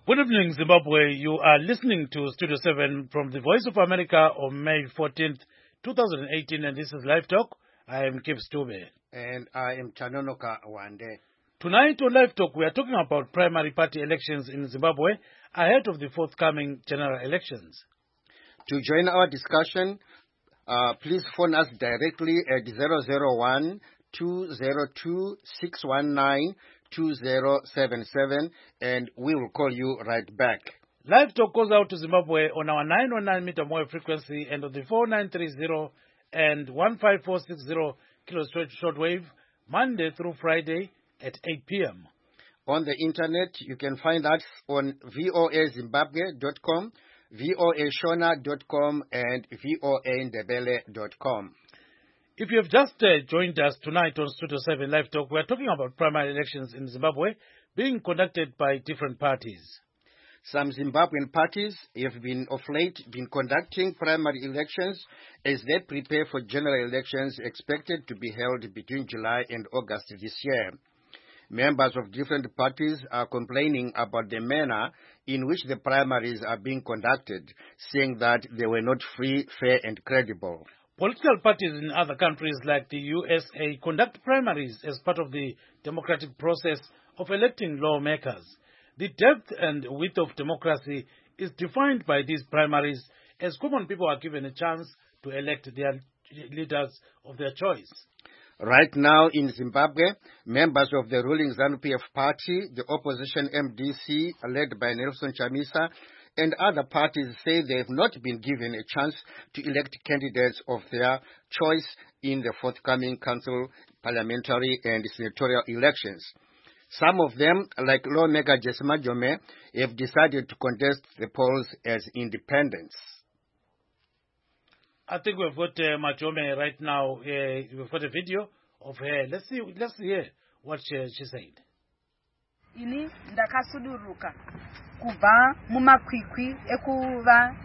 Good evening, Zimbabwe. You are listening to Studio 7 from the Voice of America on May 14th, 2018, and this is Live Talk. I am Kip Stube. And I am Chanonoka Wande. Tonight on Live Talk, we are talking about primary party elections in Zimbabwe ahead of the forthcoming general elections. To join our discussion, please phone us directly at 001-202-619-2077, and we will call you right back. Live Talk goes out to Zimbabwe on our 909-meter wave frequency and on the 4930 and 15460 kilohertz shortwave, Monday through Friday at 8 p.m. On the internet, you can find us on voazimbabwe.com, voashona.com, and voandebele.com. If you have just joined us tonight on Studio 7 Live Talk, we are talking about primary elections in Zimbabwe being conducted by different parties. Some Zimbabwean parties have of late been conducting primary elections as they prepare for general elections expected to be held between July and August this year. Members of different parties are complaining about the manner in which the primaries are being conducted, saying that they were not free, fair, and credible. Political parties in other countries like the USA conduct primaries as part of the democratic process of electing lawmakers. The depth and width of democracy is defined by these primaries, as common people are given a chance to elect their leaders of their choice. Right now in Zimbabwe, members of the ruling ZANU-PF party, the opposition MDC, led by Nelson Chamisa, and other parties say they have not been given a chance to elect candidates of their choice in the forthcoming council, parliamentary, and senatorial elections. Some of them, like lawmaker Jesse Majome, have decided to contest the polls as independents. I think we've got Majome right now. We've got a video of her. Let's hear what she said. Ini ndakasuduruka kubva mumakwikwi ekuva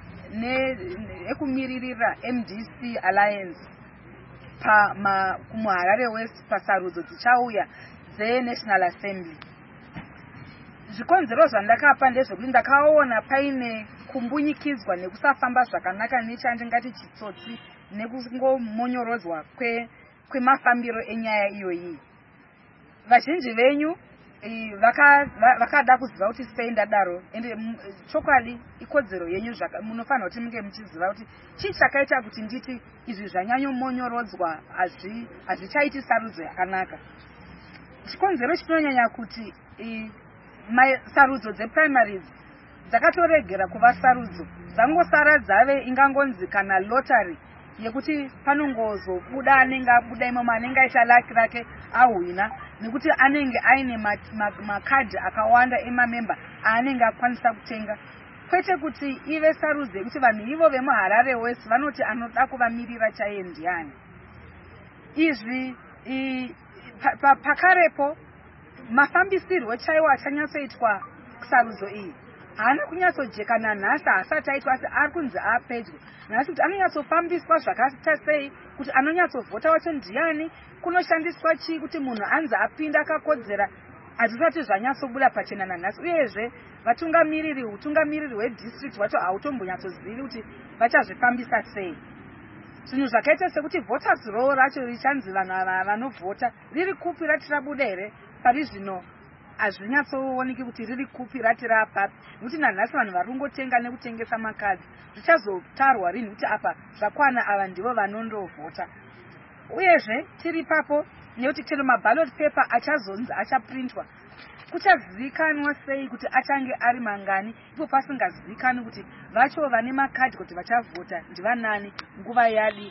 ekumiririra MDC Alliance kumuharare West pasarudzo dzichauya dzeNational Assembly. Zvikonzero zvandakapa ndezvekuti ndakaona paine kumbunyikidzwa nekusafamba zvakanaka nechandingati chitsotsi nekungomonyorodzwa kwemafambiro enyaya iyoyi. Vazhinji venyu vakada kuziva kuti sei ndadaro, ende chokwadi ikodzero yenyu munofanira kuti munge muchiziva kuti chii chakaita kuti nditi izvi zvanyanyomonyorodzwa hazvichaiti sarudzo yakanaka. Chikonzero chinonyanya kuti sarudzo dzeprimaries dzakatoregera kuva sarudzo, dzangosara dzave ingangonzi kana lottery yekuti panongozobuda anenge abuda imomo anenge aita laki rake ahwina, nekuti anenge aine makadhi akawanda emamemba aanenge akwanisa kutenga, kwete kuti ive sarudzo yekuti vanhu ivo vemuHarare West vanoti anoda kuvamirira chaiye ndiani. Izvi pakarepo mafambisirwo chaiwo achanyatsoitwa sarudzo iyi haana kunyatsojekana nhasi, asati aitwa, asi ari kunzi apedyo nhasi kuti anonyatsofambiswa zvakaita sei, kuti anonyatsovhota wacho ndiani, kunoshandiswa chii kuti munhu anzi apinda akakodzera, hazvisati zvanyatsobuda pachena nanhasi. Uyezve utungamiriri hwedistrict wacho hautombonyatsozivi kuti vachazvifambisa sei. Zvinhu zvakaita sekuti voters roll racho richanzi vanhu vanovhota riri kupi rati rabuda here, pari zvino hazvinyatsooneki kuti riri kupi rati rapapi, nekuti nanhasi vanhu vari kungotenga nekutengesa makadhi. Zvichazotarwa rini kuti apa zvakwana ava ndivo vanondovhota. Uyezve tiri papo nekuti chero maballot paper achazonzi achaprintwa, kuchazivikanwa sei kuti achange ari mangani ipo pasingazivikani kuti vacho vane makadhi kuti vachavhota ndivanani nguva yadi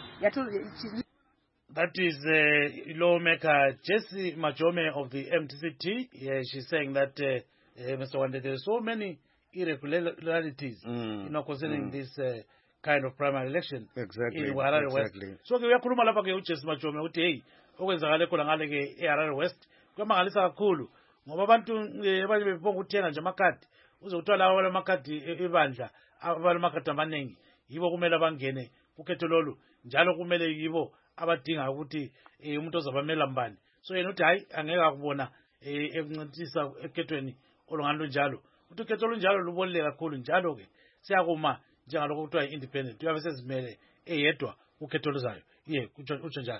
That is lawmaker Jesse Majome of the MTCT. She's saying that, Mr. Wande, there are so many irregularities concerning this kind of primary election in Harare West. So we are kuruma lapha ke uJesse Majome uthi hey okwenzakale khona ngale ke eHarare West kwamangalisa kakhulu ngoba abantu abanye bebonga ukuthenga nje amakhadi uzothola awala amakhadi ebandla abala amakhadi amaningi yibo kumele bangene ukhetho lolu njalo kumele yibo abadinga ukuthi umuntu ozabamela mbani. So yena uthi hayi angeke akubona ekuncintisa ekhethweni olungalo njalo uthi ukhetho olunjalo lubolile kakhulu njalo ke siyakuma njengalokho kuthiwa i-independent uyabe sezimele eyedwa ukhetho oluzayo utsho njalo.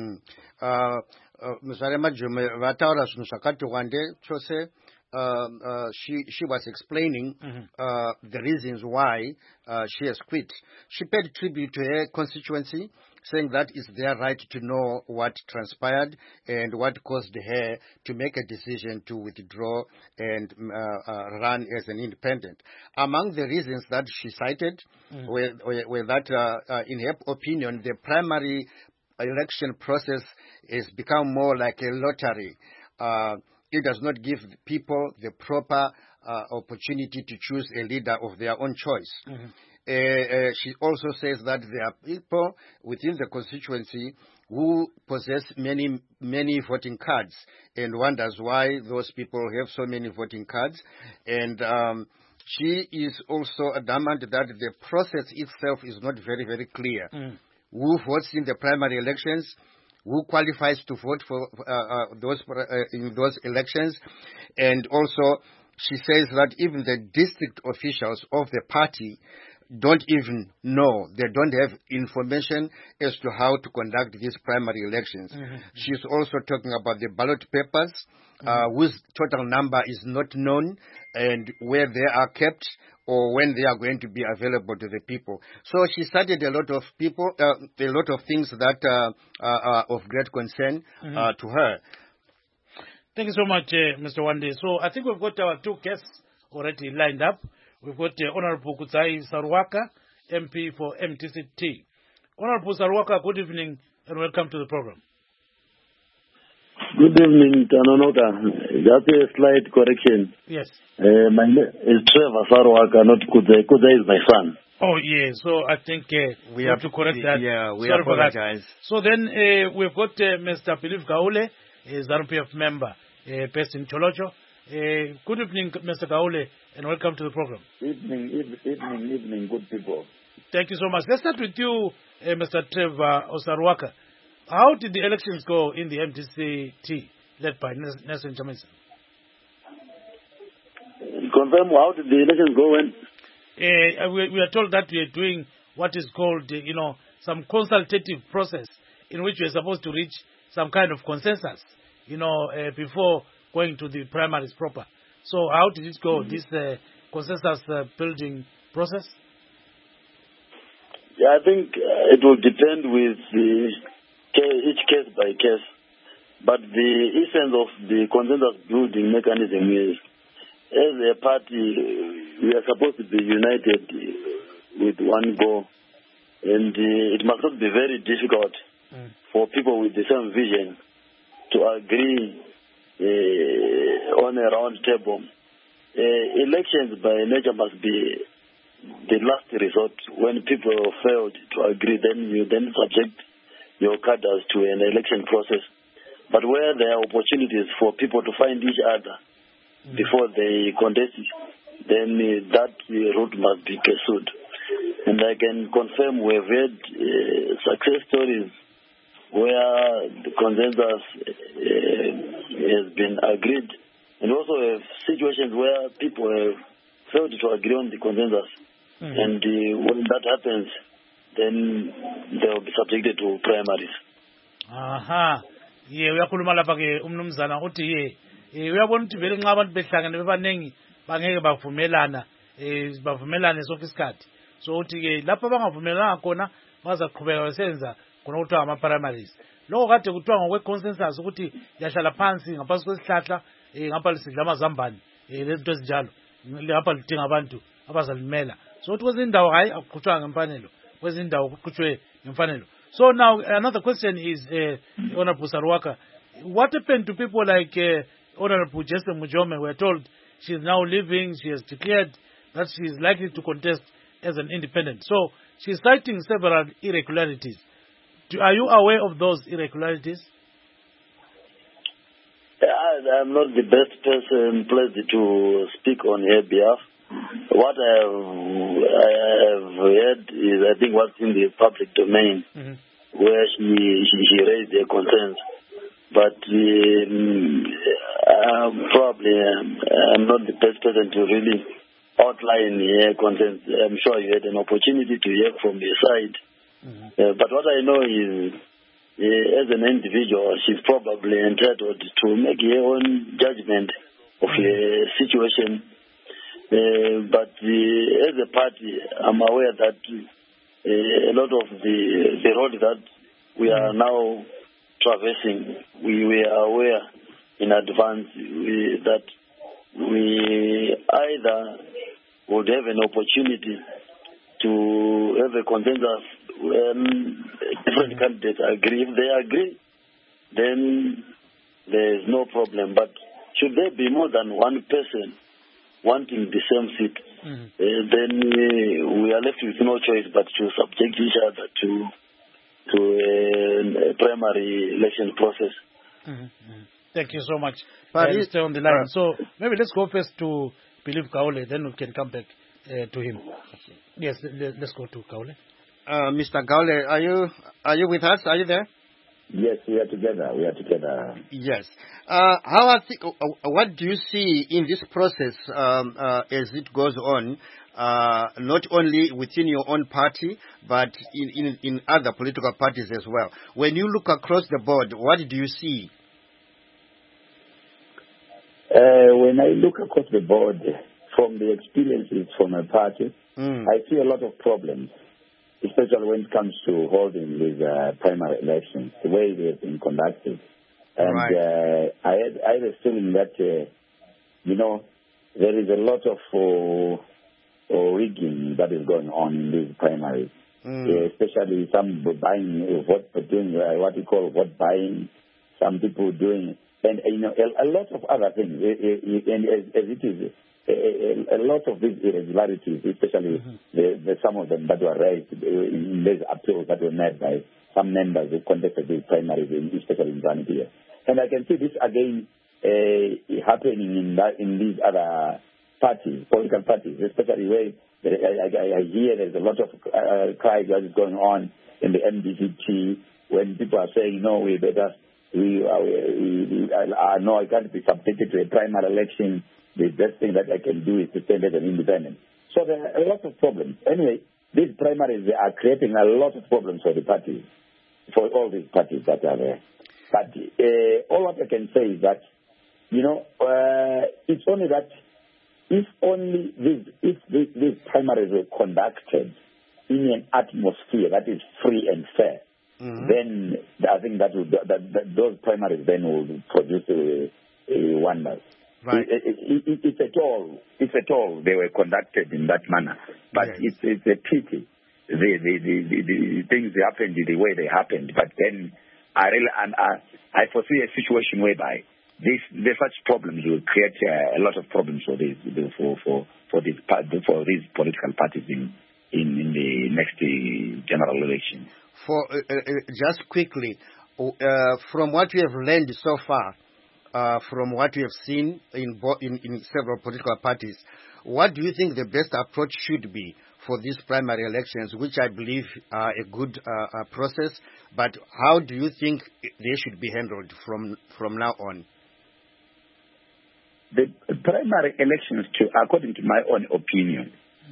Mzwale Majume vataura zvinhu zvakati wande chose. She was explaining the reasons why she has quit. She paid tribute to her constituency, saying that it's their right to know what transpired and what caused her to make a decision to withdraw and run as an independent. Among the reasons that she cited were that, in her opinion, the primary election process has become more like a lottery. It does not give people the proper opportunity to choose a leader of their own choice. She also says that there are people within the constituency who possess many voting cards and wonders why those people have so many voting cards. And she is also adamant that the process itself is not very, very clear. Who votes in the primary elections? Who qualifies to vote for in those elections? And also, she says that even the district officials of the party don't even know. They don't have information as to how to conduct these primary elections. She's also talking about the ballot papers, whose total number is not known and where they are kept or when they are going to be available to the people. So she cited a lot of people, a lot of things that are of great concern to her. Thank you so much, Mr. Wande. So I think we've got our two guests already lined up. We've got Honorable Kudzai Saruwaka, MP for MTCT. Honorable Saruwaka, good evening and welcome to the program. Good evening, Tanonota. Just a slight correction. Yes. My name is Trevor Saruwaka, not Kudzai. Kudzai is my son. Oh, yeah. So I think we have to correct that. Yeah, we Sorry apologize. So then we've got Mr. Philip Gaule, ZANU-PF member based in Cholocho. Good evening, Mr. Gaule, and welcome to the program. Evening, good people. Thank you so much. Let's start with you, Mr. Trevor Saruwaka. How did the elections go in the MTCT led by Nelson Chamisa? Confirm, how did the elections go when? We are told that we are doing what is called, some consultative process in which we are supposed to reach some kind of consensus, before going to the primaries proper. So how did it go, this consensus building process? Yeah, I think it will depend with each case by case. But the essence of the consensus building mechanism is, as a party, we are supposed to be united with one goal. And it must not be very difficult for people with the same vision to agree on a round table. Elections by nature must be the last resort. When people failed to agree, then you subject your cadres to an election process. But where there are opportunities for people to find each other before they contest, then that route must be pursued. And I can confirm we have had success stories where the consensus has been agreed, and also have situations where people have failed to agree on the consensus. And when that happens, then they will be subjected to primaries. Aha. Ye uyakhuluma lapha ke umnumzana uthi uyabona ukuthi vele nxa abantu behlangene bebanengi bangeke bavumelana bavumelane sonke isikhathi. So uthi ke lapha bangavumelana khona bazaqhubeka besenza khona kuthiwa ama primaries. Lokho kade kuthiwa ngokwe consensus ukuthi yahlala phansi ngaphansi kwesihlahla ngapha lisidla amazambane lezinto ezinjalo ngapha lidinga abantu abazalimela. So uthi kwezindawo hayi akuqhutshwa ngemfanelo. So now another question is, Honorable Saruwaka, what happened to people like Honorable Jesse Mujome? We're told she's now leaving, she has declared that she is likely to contest as an independent. So she's citing several irregularities. Are you aware of those irregularities? I'm not the best person placed to speak on her behalf. What I have heard is, I think, what's in the public domain, where she raised their concerns. but probably I'm not the best person to really outline concerns. I'm sure you had an opportunity to hear from your side. But what I know is, as an individual, she's probably entitled to make her own judgment of the situation. But as a party, I'm aware that a lot of the road that we are now traversing, we are aware in advance that we either would have an opportunity to have a consensus when different candidates agree. If they agree, then there is no problem. But should there be more than one person wanting the same seat, then we are left with no choice but to subject each other to a primary election process. Thank you so much. Stay on the line. So maybe let's go first to Philip Kaole, then we can come back to him. Yes, let's go to Kaole. Mr. Kaole, are you with us? Are you there? Yes, we are together. Yes. What do you see in this process as it goes on, not only within your own party, but in other political parties as well? When you look across the board, what do you see? When I look across the board, from the experiences from my party, I see a lot of problems, especially when it comes to holding these primary elections, the way they have been conducted. And I had a feeling that, there is a lot of rigging that is going on in these primaries, especially some buying, doing what you call vote buying, some people doing, and a lot of other things. And as it is, a lot of these irregularities, especially some of them that were raised in these appeals that were made by some members who contested these primaries, especially in Zambia. And I can see this again happening in these other parties, political parties, especially where I hear there's a lot of cries that is going on in the MDCT when people are saying, no, we better, no, I can't be subjected to a primary election. The best thing that I can do is to stand as an independent. So there are a lot of problems. Anyway, these primaries are creating a lot of problems for the parties, for all these parties that are there. But all what I can say is that, it's only that if these primaries were conducted in an atmosphere that is free and fair, then I think that those primaries then will produce wonders. Right. If at all they were conducted in that manner, but it's a pity the things happened the way they happened. But then I foresee a situation whereby such problems will create a lot of problems for these political parties in the next general election. Just quickly, from what you have learned so far, from what you have seen in several political parties, what do you think the best approach should be for these primary elections, which I believe are a good process, but how do you think they should be handled from now on? The primary elections, according to my own opinion,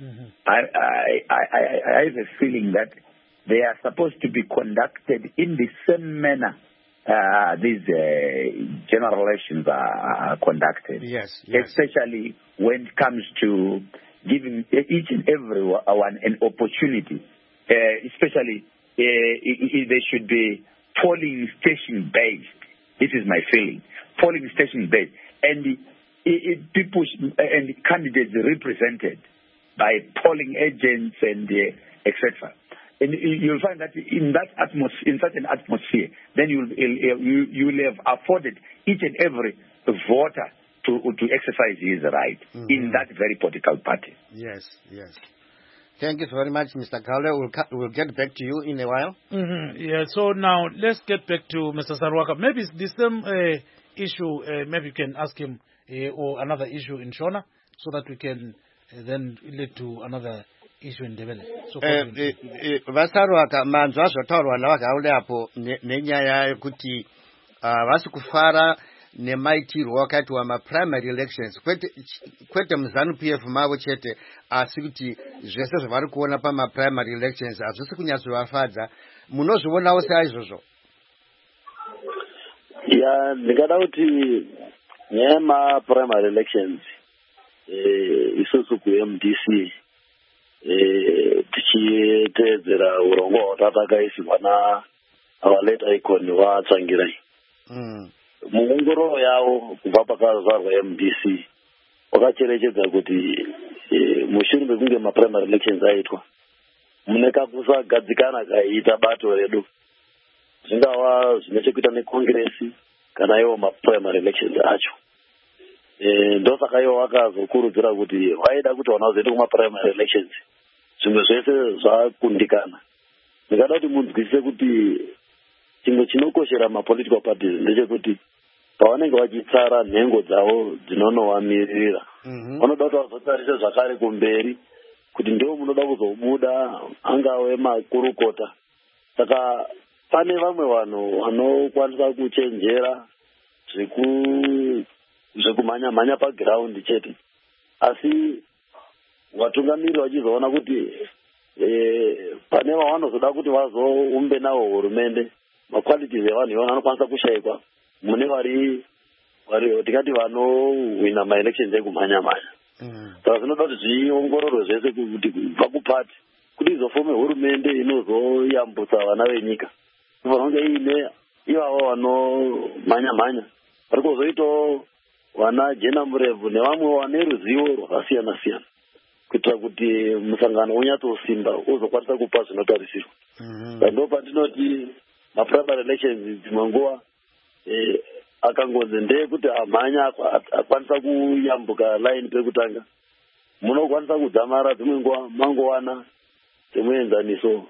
I have a feeling that they are supposed to be conducted in the same manner these general elections are conducted. Yes. Especially when it comes to giving each and every one an opportunity, especially they should be polling station based. This is my feeling. Polling station based, and people and candidates represented by polling agents and etc. And you'll find that in such an atmosphere, then you will have afforded each and every voter to exercise his right in that very political party. Yes. Thank you very much, Mr. Kaole. We'll get back to you in a while. Yeah, so now let's get back to Mr. Saruwaka. Maybe it's the same issue, maybe you can ask him, or another issue in Shona, so that we can then lead to another issue in Ndebele. So Vasaruwaka manzwa zvotaurwa navagaule apo nenyaya yekuti vasikufara nemaitirwo wakati wama-primary elections kwete muzanu-PF mavo chete, asi kuti zvese zvavari kuona pama-primary elections hazvisi kunyatsovafadza. Munozvionawo saizvozvo? Ya, ndingada kuti nyaya yema-primary elections isusu ku-MDC tichiteedzera urongwa hwatakaisirwa our late icon waTsangirai. Muongororo yavo kubva pakazvarwa MDC wakacherechedza kuti mushure mekunge ma-primary elections aitwa mune kakusagadzikana kaiita bato redu, zvingava zvine chekuita nekongresi kana iwo ma-primary elections acho. Ndosaka iwo vakazokurudzira kuti vaida kuti vana vazoenda kuma-primary elections zvimwe zvese zvakundikana. Ndingada kuti munzwisise kuti chimwe chinokoshera ma-political parties ndechekuti pavanenge vachitsara nhengo dzavo dzinonovamirira vanoda kuti vazotarise zvakare kumberi kuti ndiwo munoda kuzobuda angave makurukota. Saka pane vamwe vanhu vanokwanisa kuchenjera zvekumhanya-mhanya pagiraundi chete, asi vatungamiriri vachizoona kuti pane vavanozoda kuti vazoumbe navo hurumende, maqualities evanhu ivona anokwanisa kushayikwa mune vari tingati vanohwina ma-elections ekumhanya-mhanya. Saka zvinoda kuti zviongororwe zvese kuti kubva kupati kuti izofome hurumende inozoyambutsa vana venyika. Inofanira kunge iine ivavo vanomhanya-mhanya vari kuzoitawo vana Jena Murebvu nevamwe vane ruzivo rwakasiyana-siyana kuitira kuti musangano unyatsosimba uzokwanisa kupa zvinotarisirwa. Ndo pandinoti ma-primary elections dzimwe nguva akangonzi ndeyekuti amhanya akwanisa kuyambuka line pekutanga, munokwanisa kudzamara dzimwe nguva mangowana semuenzaniso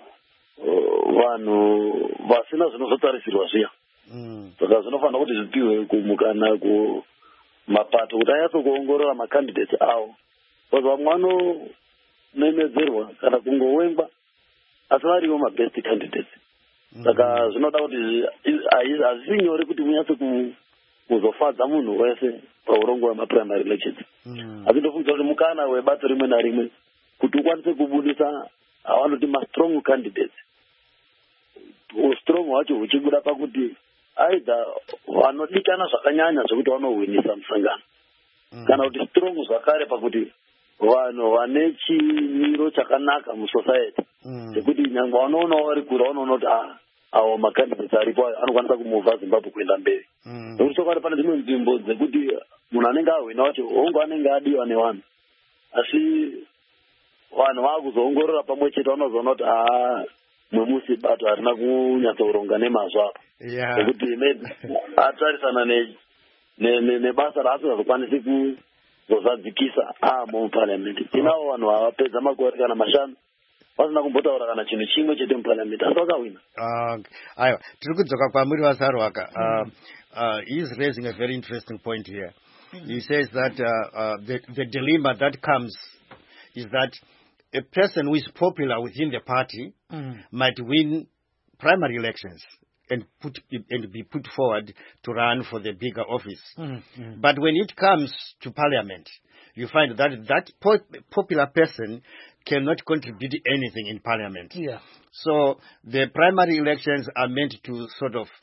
vanhu vasina zvinozotarisirwa zviya. Saka zvinofanira kuti zvipiwe kumukana kumapato kuti anyatsokuongorora macandidates avo, because vamwe vanomemedzerwa kana kungowengwa asi variwo ma-best candidates. Saka zvinoda kuti hazvisi nyore kuti munyatse kuzofadza munhu wese paurongo hwema-primary elections. Asi ndofungidzwa kuti mukana webato rimwe narimwe kuti ukwanise kubudisa avanoti ma-strong candidates, strong hwacho huchibuda pakuti aidha vanodikana zvakanyanya zvokuti vanohwinisa musangano, kana kuti strong zvakare pakuti vanhu vane chimiro chakanaka musociety sekuti nyangwe vanoonawo vari kure vanoona kuti awo macandidates aripo anokwanisa kumuvha Zimbabwe kuenda mberi. Nokuti sokare pane dzimwe nzvimbo dzekuti munhu anenge ahwina wacho hongu anenge adiwa nevanhu, asi vanhu vakuzoongorora pamwe chete vanozoona kuti mwemusi bato harina kunyatsoronga nemazvo apa, sekuti atarisana nebasa raasingazokwanisi kuzozadzikisa muparliament. Tinavo vanhu vavapedza makore kana mashanu vasina kumbotaura kana chinhu chimwe chete muparliament asi vakawina. Aiwa, tiri kudzoka kwamuri Vasarwaka. He is raising a very interesting point here. He says that the dilemma that comes is that a person who is popular within the party might win primary elections and be put forward to run for the bigger office. But when it comes to parliament, you find that popular person cannot contribute anything in parliament. So the primary elections are meant to sort of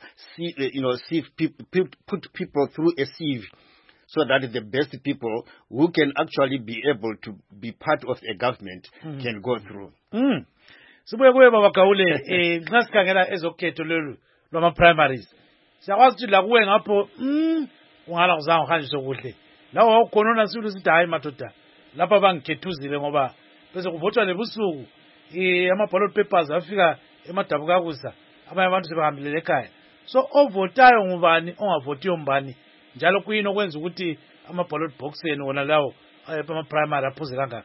put people through a sieve, so that the best people who can actually be able to be part of a government can go through. Sibuye kuye baba Gaule nxa sikhangela ezokhetho lolu lwama-primaries siyakwazi ukuthi la kuwe ngapho ungala kuzange uhanjiswe kuhle lawo wawukhonona sibili sithi hayi madoda lapha bangikhethuzile ngoba bese kuvotwa lebusuku ama-ballot papers afika emadabukakusa abanye abantu sebehambelele ekhaya. So ovotayo ngubani ongavotiyo mbani, njalo kuyini okwenza ukuthi ama-ballot box enu wona lawo ama-primary aphuze kangaka?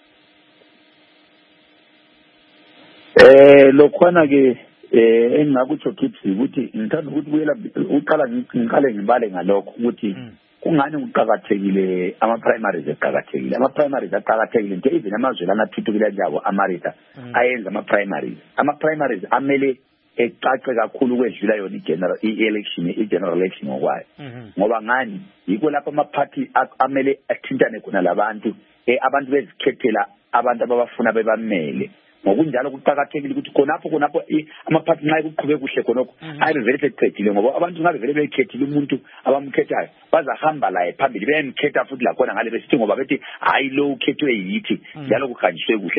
Lokhwana ke engingakutsho kithi ukuthi ngithanda ukuthi ngiqale ngibale ngalokho ukuthi kungani kuqakathekile ama-primaries eqakathekile. Ama-primaries aqakathekile nje even amazwe lana athuthukile njalo America ayenza ama-primaries. Ama-primaries amele ecace kakhulu kwedlula yona i-general election ngokwayo ngoba ngani yikho lapho ama-party amele athintane khona labantu abantu bezikhethela abantu ababafuna bebamele ngokunjalo kuqakathekile ukuthi khonapho ama-party nxa kuqhube kuhle khonokho ayibe vele seqedile ngoba abantu ngabe vele bekhethile umuntu abamkhethayo bazahamba laye phambili beyemkhetha futhi lakhona ngale besithi ngoba bethi hayi lo ukhethwe yithi njalo kuhanjiswe kuhle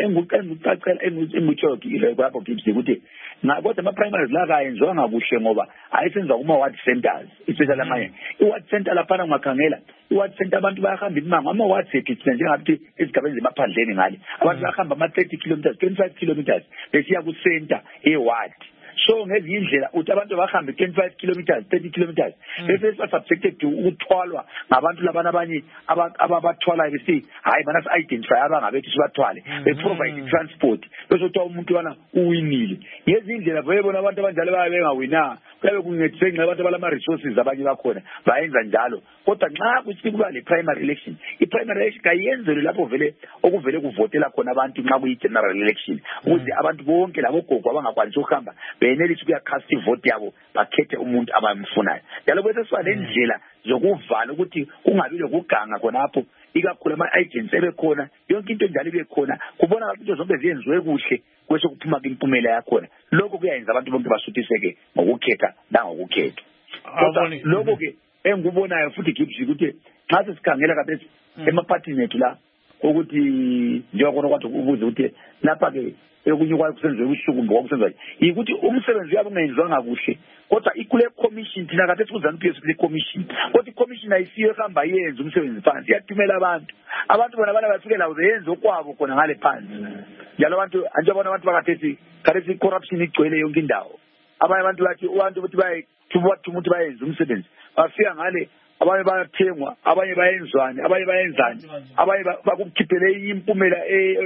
engikutsho lapho Gibbs ukuthi kodwa ama-primaries la kayenziwa ngakuhle ngoba ayisenziwa kuma-ward centers especially amanye i-ward center laphana ungakhangela i-ward center abantu bayahamba imango ama-ward sethu thina njengathi ezigabeni zemaphandleni ngale abantu bayahamba ama-30 kilometers 25 kilometers besiya ku-center e-ward so ngezinye indlela uthi abantu bahambe 25 kilometers 30 kilometers bese subjected to ukuthwalwa ngabantu labana abanye ababathwalayo besithi hayi bana si-identify abangabethu sibathwale beprovide transport bese kuthiwa umuntu wana uwinile ngezinye indlela bayebona abantu abanjalo bayabe bengawinanga kuyabe kuncedise nxa abantu abalama-resources abanye bakhona bayenza njalo kodwa nxa kuthi kuba le-primary election i-primary election kayenzelwe lapho vele okuvele kuvotela khona abantu nxa kuyi-general election ukuze abantu bonke labogogo abangakwanisi ukuhamba benelise ukuyakhasta ivoti yabo bakhethe umuntu abamfunayo njalo kwesesiba nendlela zokuvala ukuthi kungabi lokuganga khonapho ikakhulu ama-agents ebekhona yonke into njalo ibe khona kubona ukuthi into zonke ziyenziwe kuhle kwesekuphuma impumela yakhona lokho kuyayenza abantu bonke basuthiseke ngokukhetha nangokukhethwa kodwa lokho-ke engikubonayo futhi Gibbs ukuthi nxa sesikhangela kathesi emaphathini ethu la ukuthi njengakhona kwathi ubuze ukuthi lapha-ke ekunye kwayo kusenziwe ubusuku ngoba kusenziwa yikuthi umsebenzi yabo ungenziwanga kuhle kodwa ikule commission thina kathesi kuZANU-PF kule commission kodwa i-commission ayisiyo ehamba yenze umsebenzi phansi iyathumela abantu bona bafike lawo beyenze okwabo khona ngale phansi njalo abantu anjengabona abantu bakathesi kathesi i-corruption igcwele yonke indawo abanye abantu bathi ukuthi bayenze umsebenzi bafika ngale abanye bayathengwa abanye bayenzwani abanye bayenzani abanye bakukhiphele impumela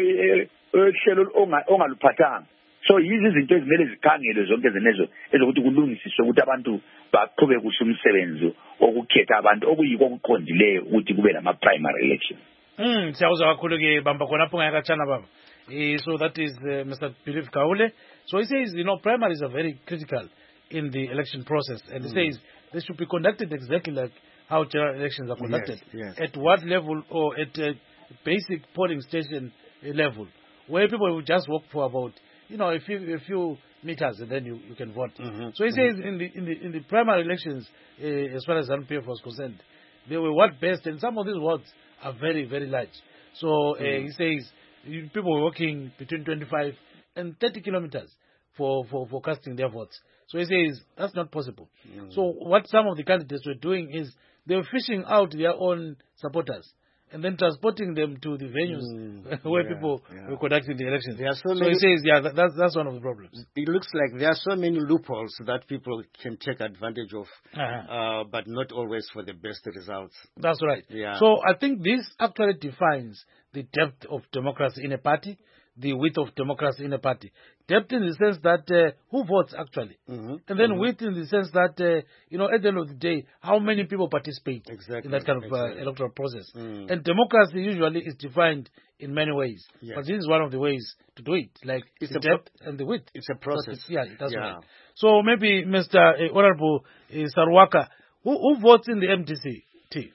ehlelo ongaluphathanga so yizi izinto ezimele zikhangelwe zonke zenezo ezokuthi kulungisiswe ukuthi abantu baqhube kuhle umsebenzi okukhetha abantu okuyiko okuqondileyo ukuthi kube nama-primary election. Siyakuzwa kakhulu-ke bamba khonapho ngayakatshana baba. So that is Mr. Philip Kaule. So he says, primaries are very critical in the election process. And he says they should be conducted exactly like how general elections are conducted. Yes. At what level or at a basic polling station level, where people will just walk for about, a few meters and then you can vote. So he says in the primary elections, as far as ZANU-PF was concerned, they were ward-based and some of these wards are very, very large. So he says people were walking between 25 and 30 kilometers for casting their votes. So he says that's not possible. So what some of the candidates were doing is they were fishing out their own supporters and then transporting them to the venues where people were conducting the elections. So he says, that's one of the problems. It looks like there are so many loopholes that people can take advantage of, but not always for the best results. That's right. Yeah. So I think this actually defines the depth of democracy in a party, the width of democracy in a party. Depth in the sense that who votes actually, and then width in the sense that at the end of the day, how many people participate in that kind of electoral process. And democracy usually is defined in many ways, but this is one of the ways to do it, like it's the depth and the width. It's a process. That's right. So maybe Mr. Honorable Sarwaka, who votes in the MDC-T?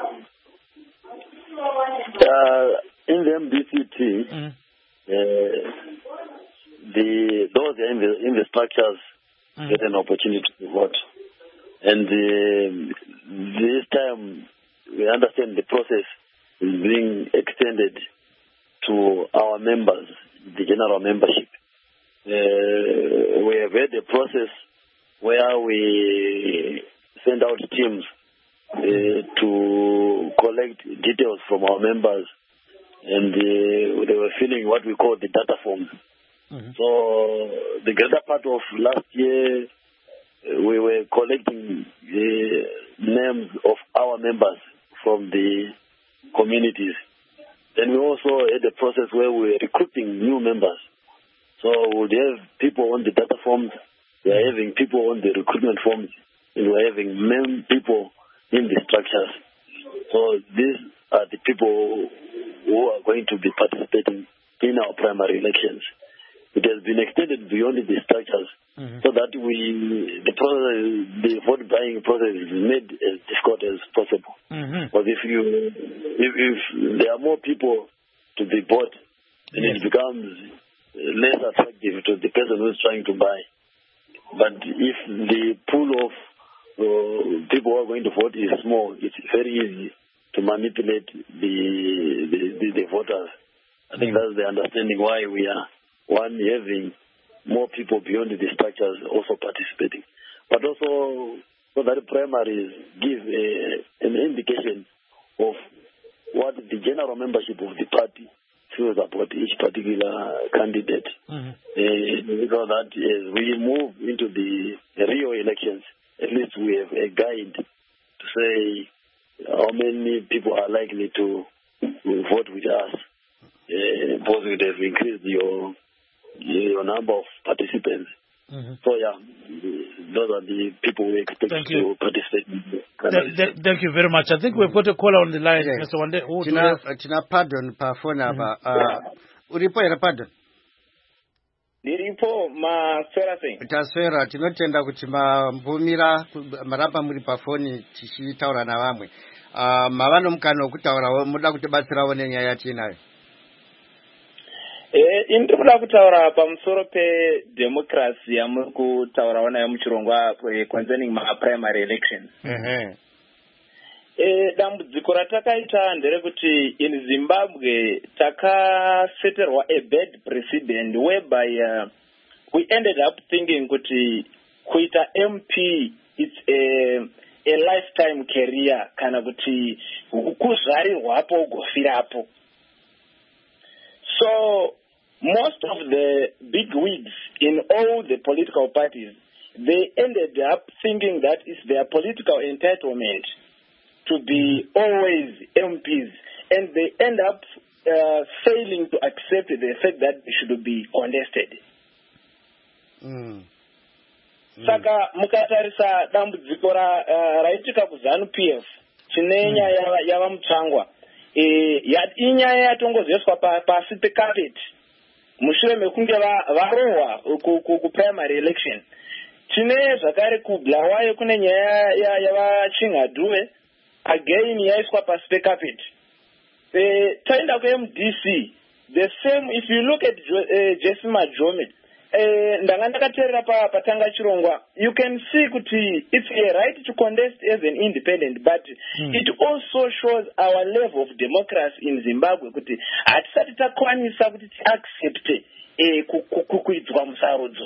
In the MDC-T, those in the structures get an opportunity to vote. And this time, we understand the process is being extended to our members, the general membership. We have had a process where we send out teams to collect details from our members, and they were filling what we call the data forms. So the greater part of last year, we were collecting the names of our members from the communities. Then we also had a process where we were recruiting new members. So we have people on the data forms, we are having people on the recruitment forms, and we are having people in the structures. So these are the people who are going to be participating in our primary elections. it has been extended beyond the structures, so that the vote buying process is made as difficult as possible. Because if there are more people to be bought, then it becomes less attractive to the person who is trying to buy. But if the pool of people who are going to vote is small, it's very easy to manipulate the voters. I think that's the understanding why we are having more people beyond the structures also participating. But also so that primaries give an indication of what the general membership of the party feels about each particular candidate. So that as we move into the real elections, at least we have a guide to say how many people are likely to vote with us. Because we have increased your number of participants. So those are the people we expect to participate. Thank you very much. I think we've got a caller on the line. Mr. Wande, Tina pardon pa phone aba. Uripo era pardon. Niripo maswera thing. Taswera tinotenda kuti mbumira marapa muri pa phone tichitaura na vamwe. Mavano mukano kutaura muda kutibatsirawo nenyaya tinayo. Ndikuda kutaura pamusoro pedemocracy yamuri kutaurawo nayo muchirongwa concerning primary elections. Dambudziko ratakaita nderekuti in Zimbabwe takaseterwa a bad precedent whereby we ended up thinking kuti kuita MP it's a lifetime career kana kuti kuzvarirwapo ugofirapo. So most of the big wigs in all the political parties, they ended up thinking that it's their political entitlement to be always MPs, and they end up failing to accept the fact that they should be contested. Saka mukatarisa dambudziko raitika kuZANU-PF chinenya yava mutsvangwa inyaya yatongozeswa pasi pekapeti mushure mekunge varohwa kuprimary election. Tine zvakare kuBulawayo kune nyaya yavachingadhuwe again yaiswa pasi pekapeti. Taenda kuMDC the same. If you look at Jesse Majome, ndanga ndakateerera patanga chirongwa, you can see kuti it's a right to contest as an independent, but it also shows our level of democracy in Zimbabwe kuti hatisati takwanisa kuti tiaccept kuidzwa musarudzo.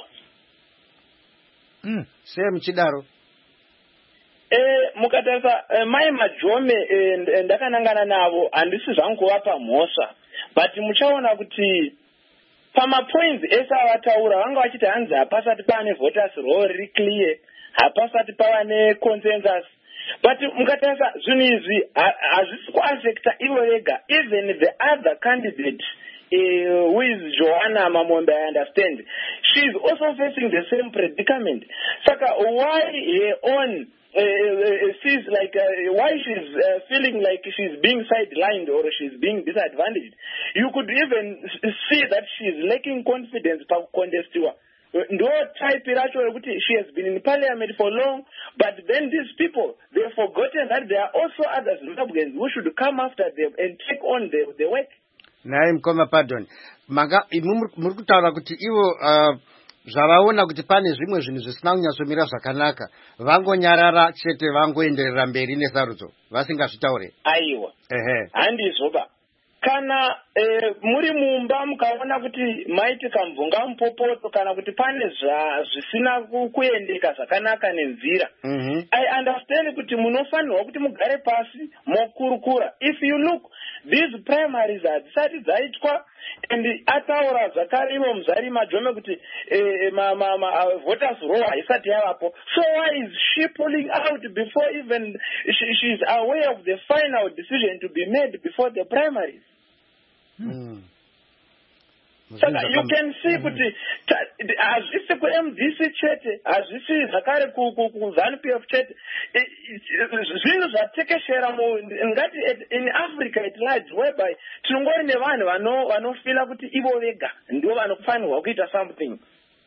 Same chidaro. Mukatarisa mai Majome ndakanangana navo handisi zvangu kuvapa mhosva, but muchaona kuti pamapoints ese avataura vanga vachiti hanzi hapasati pane voters roll riri clear, hapasati pava neconsensus. But mukatarisa zvinhu izvi hazvisi kuaffecta ivo vega, even the other candidate who is Joanna Mamombe, I understand, she is also facing the same predicament. Saka why her own sees like why she's feeling like she's being sidelined or she's being disadvantaged. You could even see that she's lacking confidence pa contestiwa. No type she has been in parliament for long, but then these people, they've forgotten that there are also other Zimbabweans who should come after them and take on the work. Naye mkoma pardon. Manga muri kutaura kuti ivo zvavaona kuti pane zvimwe zvinhu zvisina kunyatsomira zvakanaka, vangonyarara chete vangoenderera mberi nesarudzo vasingazvitaure. Aiwa. Handizvoba. Kana muri mumba mukaona kuti maitika mvunga mupopoto kana kuti pane zvisina kuendeka zvakanaka nenzira, I understand kuti munofanirwa kuti mugare pasi mokurukura. If you look, these primaries hadzisati dzaitwa, and ataura zvakare ivo Muzari Majome kuti voters roll haisati yavapo. So why is she pulling out before even she's aware of the final decision to be made before the primaries? Saka you can see kuti hazvisi kuMDC chete, hazvisi zvakare kuZANU-PF chete. Zvinhu zvatekeshera ngati in Africa at large, whereby tinongori nevanhu vanofila kuti ivo vega ndivo vanofanirwa kuita something.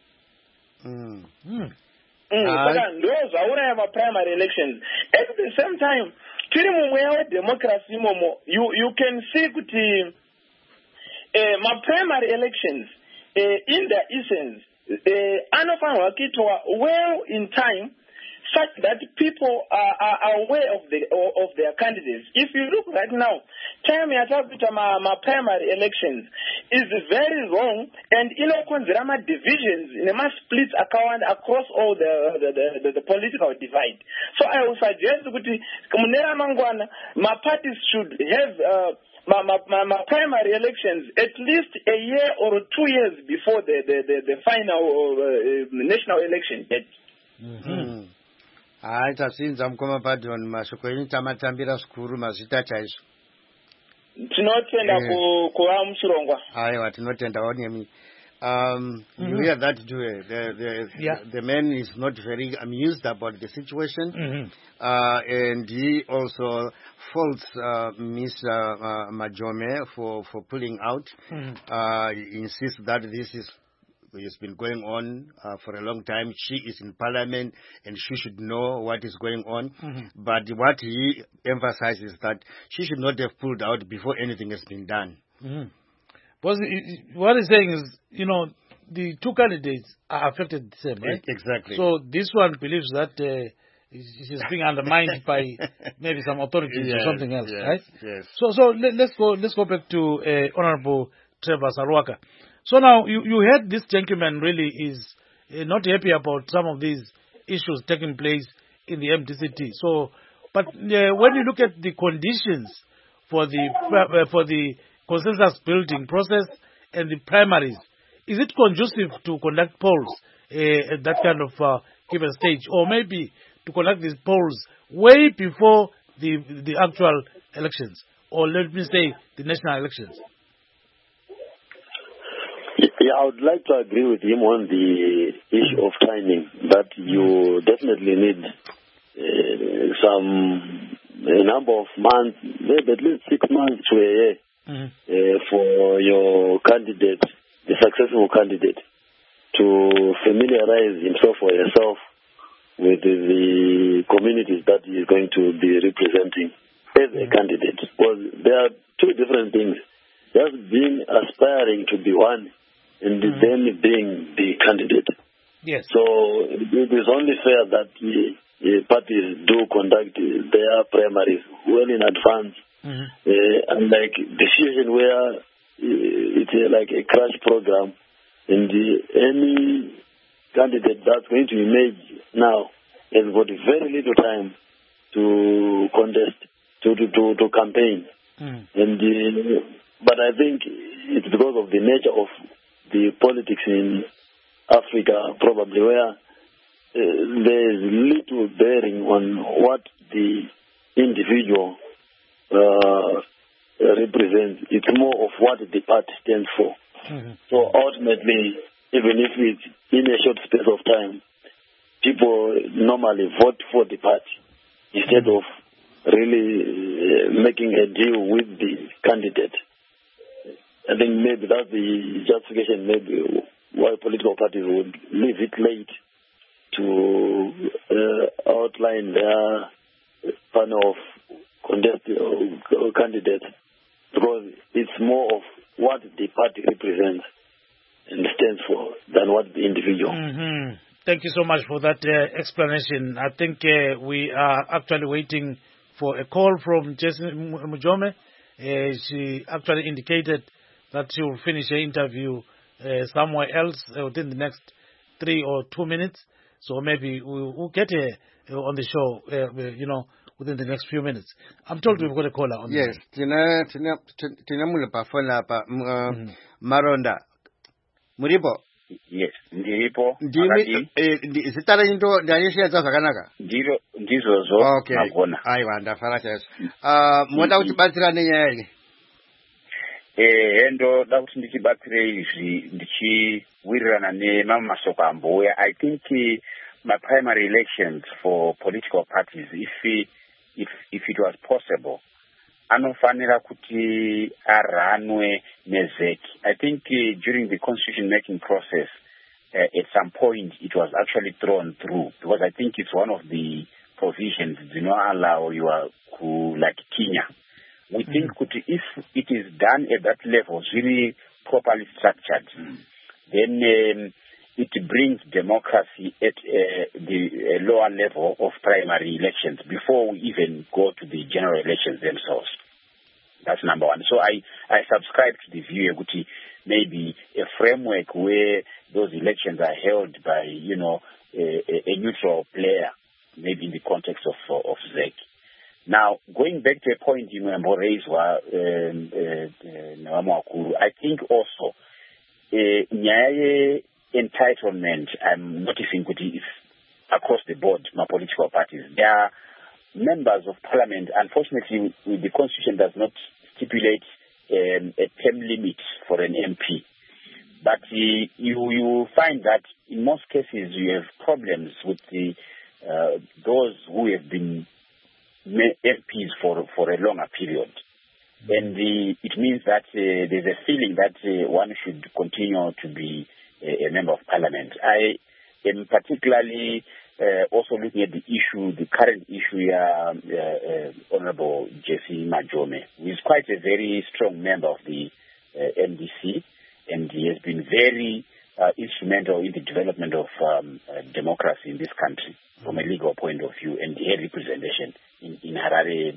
Saka ndo zvauraya ma-primary elections. At the same time, tiri mumweya wedemocracy imomo, you can see kuti ma-primary elections in their essence anofanirwa kuitwa well in time, such that people are aware of their candidates. If you look right now, time yatakuita ma-primary elections is very wrong, and inokonzera ma-divisions nema-splits across all the political divide. So I would suggest kuti munera mangwana ma-parties should have my primary elections at least a year or 2 years before the final national election date. Hayi tasinza mkoma padon mashoko yenyu tamatambira zvikuru mazvita chaizvo. Tinotenda kuva muchirongwa. Aiwa tinotenda onemi. You hear that too. The man is not very amused about the situation, and he also faults Mr. Majome for pulling out. He insists that this has been going on for a long time. She is in parliament and she should know what is going on. But what he emphasizes is that she should not have pulled out before anything has been done. What he's saying is, the two candidates are affected the same, right? Exactly. So this one believes that she's being undermined by maybe some authorities or something else, right? Yes. So let's go back to Honorable Trevor Saruaka. So now you heard this gentleman really is not happy about some of these issues taking place in the MDCT. So, but when you look at the conditions for the consensus building process and the primaries, is it conducive to conduct polls at that kind of given stage, or maybe to conduct these polls way before the actual elections, or let me say the national elections? Yeah, I would like to agree with him on the issue of timing, that you definitely need a number of months, maybe at least 6 months to a year, for your candidate, the successful candidate, to familiarize himself or herself with the communities that he is going to be representing as a candidate. Because there are two different things. Just aspiring to be one, and then being the candidate. Yes. So it is only fair that the parties do conduct their primaries well in advance, unlike the situation where it's like a crash program, and any candidate that's going to emerge now has got very little time to contest, to campaign. But I think it's because of the nature of the politics in Africa, probably, where there's little bearing on what the individual represents. It's more of what the party stands for. So ultimately, even if it's in a short space of time, people normally vote for the party instead of really making a deal with the candidate. I think maybe that's the justification, maybe why political parties would leave it late to outline their panel of candidates, because it's more of what the party represents and stands for than what the individual. Thank you so much for that explanation. I think we are actually waiting for a call from Jessie Mujome. She actually indicated that she will finish her interview somewhere else within the next 3 or 2 minutes. So maybe we'll get her on the show, within the next few minutes. I'm told we've got a caller on. Yes, tina mulipa phone apa Maronda. Muripo? Yes, ndiripo. Zitara into ndanyeshia zvakanaka. Ndizozo. Okay. Aiwa ndafara chaizvo. Moda kuti batsirane nyaya iri. endo da kuti ndichibatsire izvi ndichiwirirana nemamashoko amboya. I think my primary elections for political parties, if it was possible, anofanira kuti aranwe neZEC. I think during the constitution making process, at some point it was actually thrown through, because I think it's one of the provisions do not allow you like Kenya. We think if it is done at that level, really properly structured, then it brings democracy at the lower level of primary elections before we even go to the general elections themselves. That's number one. So I subscribe to the view that maybe a framework where those elections are held by, a neutral player, maybe in the context of ZEC. Now, going back to a point you raised, I think also entitlement, I'm noticing is across the board, my political parties. There are members of parliament, unfortunately, the constitution does not stipulate a term limit for an MP. But you find that in most cases you have problems with those who have been MPs for a longer period. And it means that there's a feeling that one should continue to be a member of parliament. I am particularly also looking at the current issue here, Honorable Jesse Majome, who is quite a very strong member of the NDC, and he has been very instrumental in the development of democracy in this country from a legal point of view, and he had representation in Harare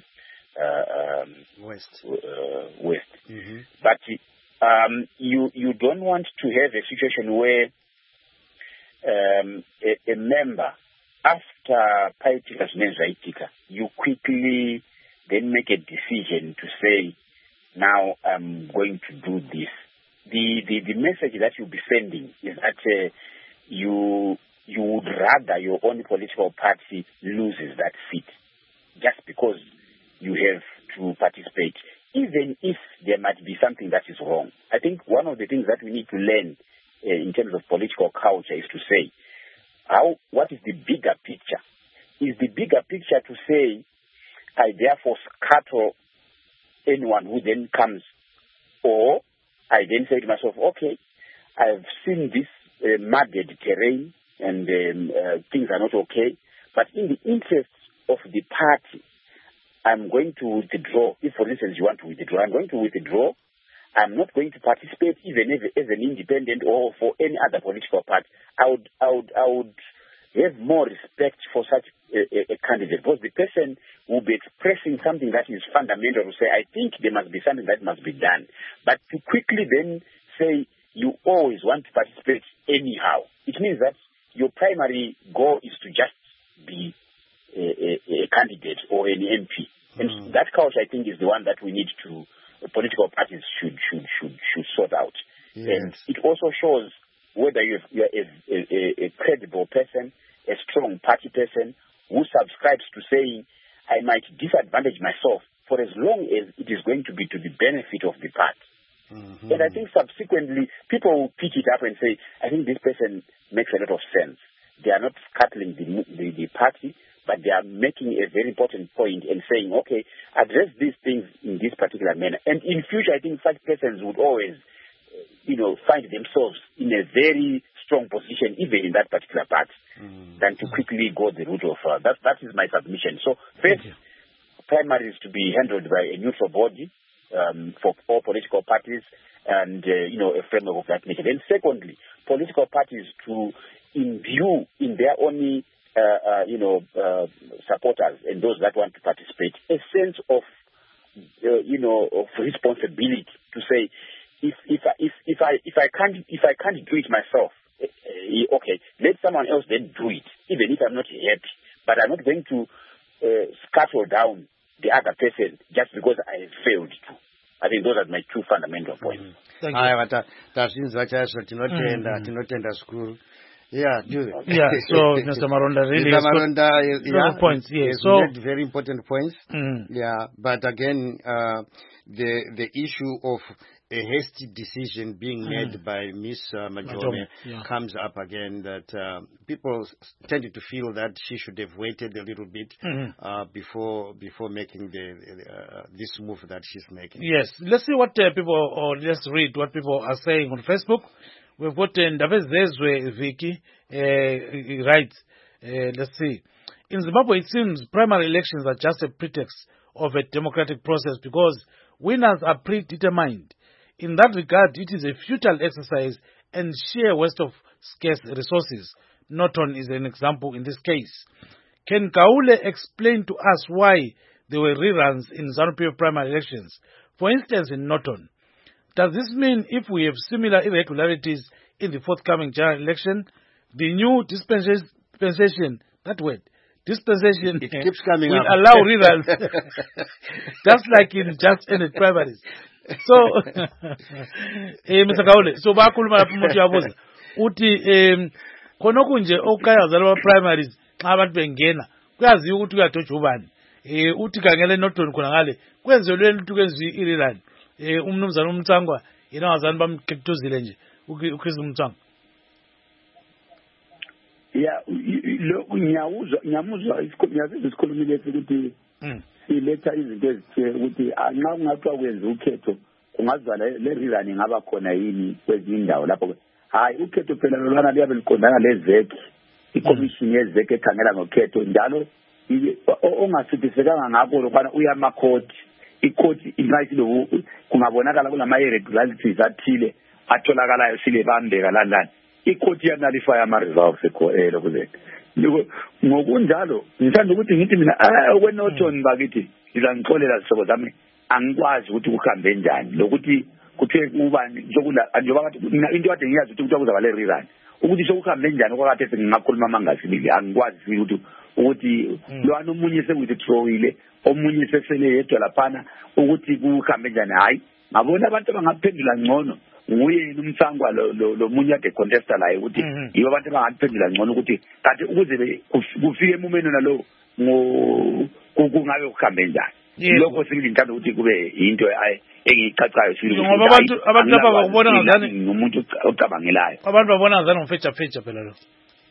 West. But you don't want to have a situation where a member, after you quickly then make a decision to say, now I'm going to do this. The message that you'll be sending is that you would rather your own political party loses that seat just because you have to participate, even if there might be something that is wrong. I think one of the things that we need to learn in terms of political culture is to say, what is the bigger picture? Is the bigger picture to say, I therefore scuttle anyone who then comes, or I then say to myself, okay, I've seen this mudded terrain and things are not okay, but in the interest of the party, I'm going to withdraw. If, for instance, you want to withdraw, I'm going to withdraw. I'm not going to participate even as an independent or for any other political party. I would have more respect for such a candidate, because the person will be expressing something that is fundamental to say, I think there must be something that must be done. But to quickly then say you always want to participate anyhow, it means that your primary goal is to just be a candidate or an MP. And that culture, I think, is the one that we need to, political parties should sort out. Yes. And it also shows whether you're a credible person, a strong party person who subscribes to saying, I might disadvantage myself for as long as it is going to be to the benefit of the party. And I think subsequently, people will pick it up and say, I think this person makes a lot of sense. They are not scuttling the party, but they are making a very important point and saying, okay, address these things in this particular manner. And in future, I think such persons would always, find themselves in a very strong position, even in that particular part, than to quickly go the route of, that is my submission. So first, primaries to be handled by a neutral body for all political parties and, a framework of that nature. Then secondly, political parties to imbue in their own supporters and those that want to participate a sense of of responsibility to say, if I can't do it myself, okay, let someone else then do it, even if I'm not happy. But I'm not going to scuttle down the other person just because I failed to. I think those are my two fundamental points. Thank you. Yeah, do it. Yeah, so Mr. Maronda really has points. Yeah, so very important points. Yeah, but again, the issue of hasty decision being made by Miss Majome comes up again, that people tended to feel that she should have waited a little bit before making this move that she's making. Yes, let's see what people, or let's read what people are saying on Facebook. We've got Ndavez Zezwe Vicky writes, let's see. In Zimbabwe, it seems primary elections are just a pretext of a democratic process because winners are predetermined. In that regard, it is a futile exercise and sheer waste of scarce resources. Norton is an example in this case. Can Kaule explain to us why there were reruns in ZANU-PF primary elections? For instance, in Norton, does this mean if we have similar irregularities in the forthcoming general election, the new dispensation, that word, dispensation, it keeps coming will up. allow reruns, just like in just ended primaries? So, Mr. Kaule, so bakhuluma lapho umuntu uyabuza uthi khonokho nje okukayaza laba primaries xa abantu bengena kuyaziwa ukuthi uyadodja ubani uthi kangele Norton khona ngale kwenzelwe into kwenziwa iRiran umnumzana uMtsangwa yena wazani bamkekutuzile nje uChris Mtsangwa. Yeah, lo nyamuzwa isikhulumile ukuthi iletha izinto ezithe ukuthi nxa kungathiwa kwenza ukhetho kungazwa le Riran ingaba khona yini kwezinye indawo lapho. Hayi, ukhetho phela lolwana liyabe liqondana lezeki, ikomishini yezeki ekhangela ngokhetho njalo ongasithisekanga ngakho lokwana uyamakhoti. Ikhoti ingayisilobu kungabonakala kulama irregularities athile atholakalayo sile bambeka landani. Ikhoti yanalify ama results lokuzeni. Ngokunjalo ngithanda ukuthi ngithi mina okweNorton bakithi ngizangixolela zisoko zami angikwazi ukuthi kuhambe njani lokuthi kuthe ubani njengoba bathi into kade ngiyazi ukuthi kuzaba le Riran ukuthi sokuhambe njani kwakade sengingakhuluma mangasibili angikwazi ukuthi lwana omunye sewithithrowile omunye sesele yedwa laphana ukuthi kuhambe njani. Hayi, ngabona abantu abangaphendula ngcono nguye uMtsangwa lo munye ade contesta la ukuthi yibo abantu abangaphendula ngcono ukuthi kanti ukuze kufike emumeni nalo kungabe kuhambe njani. Lokho singithanda ukuthi kube into engiyicacayo sibili ngoba abantu lapha bakubona ngazani ngumuntu ocabangelayo. Abantu babona ngazani ngofecha phela lo.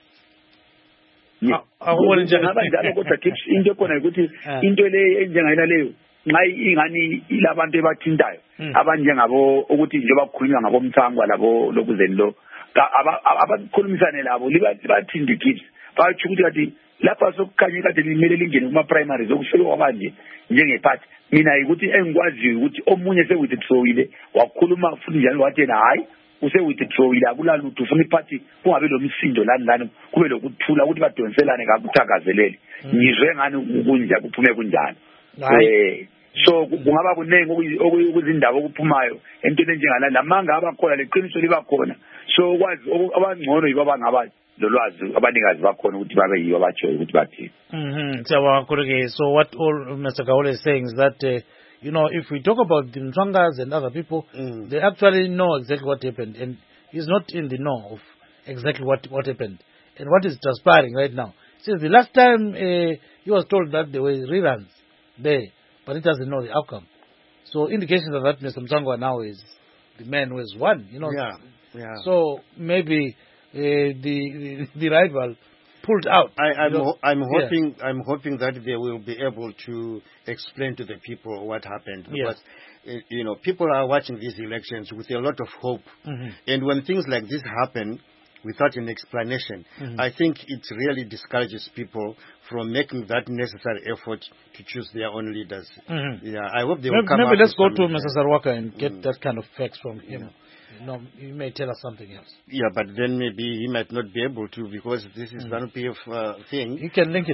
Akubona njani njalo kodwa tips into khona ukuthi into le enjengayina leyo nxa ingani ilabantu ebathintayo abanjengabo ukuthi njengoba kukhulunywa ngabo Mtsangwa labo lokuzeni lo abakhulumisane labo libathinda kids bathi ukuthi kathi lapha sokukhanye kade limele lingene kuma primaries okusho kwabanje njengephathi mina ukuthi engikwaziyo ukuthi omunye sewithithrowile wakhuluma futhi njalo wathi yena hayi usewithithrowile akulalutho ufuna iphathi kungabe lo msindo lani kube lokuthula ukuthi badonselane kakuthakazelele ngizwe ngani kunja kuphume kunjani. So kungaba kunengi okuzindaba okuphumayo entweni enjengala lamanga abakhona leqiniso libakhona so kwazi abangcono yibo abangaba lolwazi abanikazi bakhona ukuthi babe yibo abatsho ukuthi bathini. So what all Mr. Kaule is saying is that if we talk about the Mtwangas and other people, they actually know exactly what happened, and he's not in the know of exactly what happened and what is transpiring right now. Since the last time he was told that there were reruns there, but he doesn't know the outcome. So indications of that Mr. Mtsangwa now is the man who has won. Yeah. So maybe the rival pulled out. I'm hoping that they will be able to explain to the people what happened because people are watching these elections with a lot of hope, and when things like this happen without an explanation, I think it really discourages people from making that necessary effort to choose their own leaders. Yeah, I hope they will come up. Maybe let's go to Mr. Sarwaka and get that kind of facts from him. He may tell us something else. Yeah, but then maybe he might not be able to because this is ZANU-PF thing. He can link it.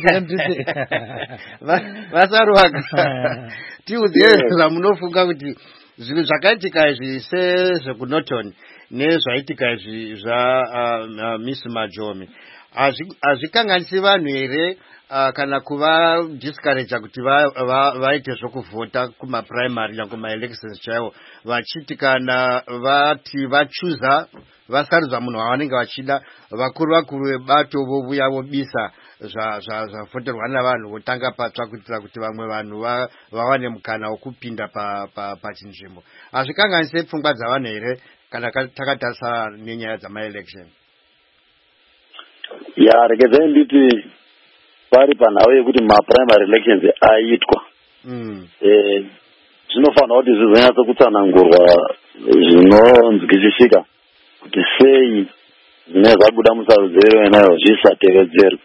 Vasarwaka. Tiudzera munofunga kuti zvinhu zvakaitika izvi sezvekuNorton nezvaitika izvi Miss Majome hazvikanganisi vanhu here kana kuva discourage kuti vaite zvokuvhota kumaprimary nakumaelections chaiwo vachiti kana vati vachuza vasarudza munhu wavanenge vachida vakuru vebato vovuya vobisa zvafoterwa navanhu votanga patsva kuitira kuti vamwe vanhu vawane mukana wokupinda pachinzvimbo. Hazvikanganise pfungwa dzavanhu here kana takatarisa nenyaya dzamaelection? Ya, regedzai nditi pari panhau yekuti maprimary elections aitwa. Zvinofanira kuti zvizonyatsa kutsanangurwa zvinonzwisisika kuti sei zvinenge zvabuda musarudzo iyonayo zvisatevedzerwa.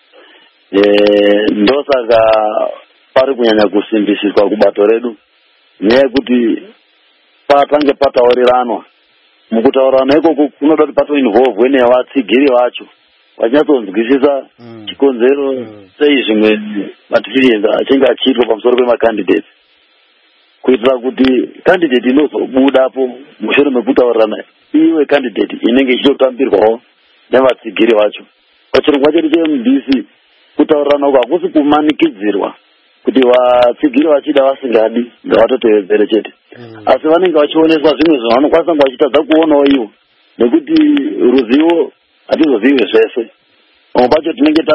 Ndosaka pari kunyanya kusimbisiswa kubato redu nyaya yekuti patange pataurirana. Mukutaurirana ikoko kunoda kuti patoinvolvwe nevatsigiri vacho vachinyatsonzwisisa chikonzero sei zvimwe materials achinge achiitwa pamusoro pemacandidates, kuitira kuti candidate inozobudapo mushure mekutaurirana iwe candidate inenge ichitotambirwawo nevatsigiri vacho. Pachirongwa chedu cheMDC kutaurirana uko hakusi kumanikidzirwa kuti vatsigiri vachida vasingadi ngavatotevedzere chete, asi vanenge vachioneswa zvimwe zvavanokwanisa kunge vachitadza kuonawo ivo, nekuti ruzivo hatizozivi zvese. Pamwe pacho tinenge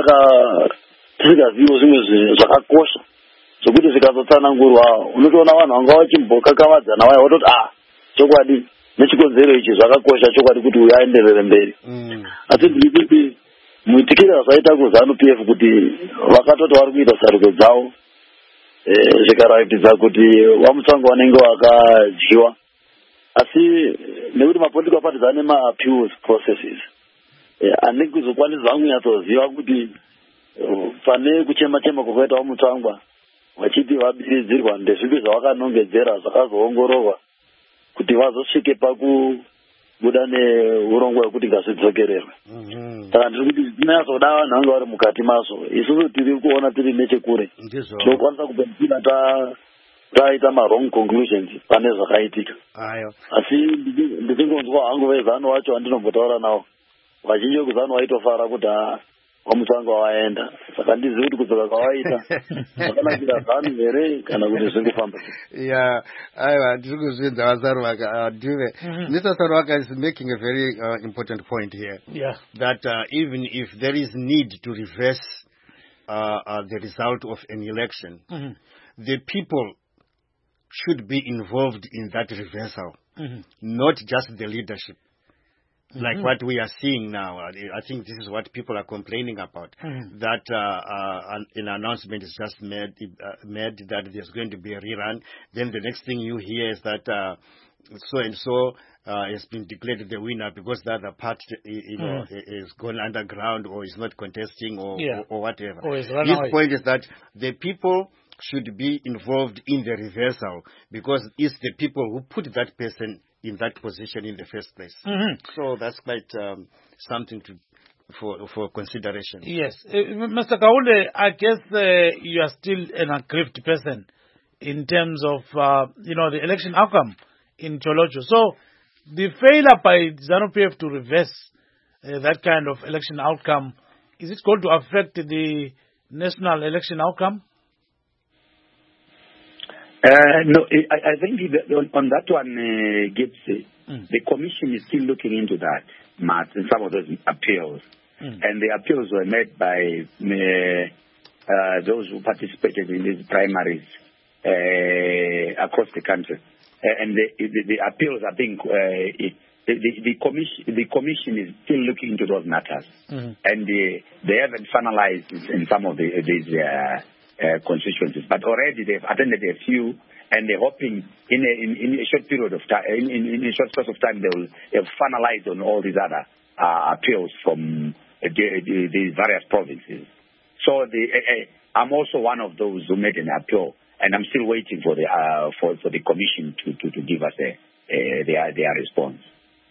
tisingazivo zvimwe zvakakosha zvokuti zvikazotsanangurwa unotoona vanhu vanga vachimbokakavadzana vaya vototi chokwadi nechikonzero ichi zvakakosha chokwadi kuti uyu aenderere mberi. Asi ndiri kuti muitikiro zvaita kuZANU-PF kuti vakatoti vari kuita sarudzo dzavo zvikaratidza kuti vaMutsvango vanenge vakadyiwa, asi nekuti mapolitical parties ane ma-appeals processes anenge kuzokwanisa kunyatsoziva kuti pane kuchema-chema kwakaita vaMutsvangwa vachiti vabiridzirwa ndezvipi zvavakanongedzera zvakazoongororwa kuti vazosvike pakubuda neurongwa hwekuti ngazvidzokererwe. Saka ndiri kuti zvinonyatsoda vanhu vange vari mukati mazvo. Isusu tiri kuona tiri nechekure tinokwanisa kupedzisira taita ma-wrong conclusions pane zvakaitika. Asi ndichingonzwa hangu vezano vacho vandinombotaura navo vazhinji vekuzano vaitofara kuti vaMutsvango waenda. Saka ndizivi kuti kudzoka kwavaita vakanakira zanu here kana kuti zvingofamba. Yeah, ndiri kuzvinza vaSaruvaka. Mr. Saruvaka is making a very important point here. That even if there is need to reverse the result of an election, the people should be involved in that reversal, not just the leadership. Like what we are seeing now, I think this is what people are complaining about. That an announcement is just made that there's going to be a rerun. Then the next thing you hear is that so and so has been declared the winner because the other part, is gone underground or is not contesting or whatever. His point is that the people should be involved in the reversal because it's the people who put that person in that position in the first place. So that's quite something for consideration. Yes. Mr. Kaule, I guess you are still an aggrieved person in terms of, the election outcome in Tsholotsho. So the failure by ZANU-PF to reverse that kind of election outcome, is it going to affect the national election outcome? No, I think on that one, Gibbs, the commission is still looking into that, Matt, and some of those appeals. And the appeals were made by those who participated in these primaries across the country. And the appeals are being, the commission is still looking into those matters. And they haven't finalized in some of these constituencies, but already they've attended a few, and they're hoping in a short period of time, in a short space of time, they will have finalized on all these other appeals from the various provinces. So I'm also one of those who made an appeal, and I'm still waiting for the commission to give us their response.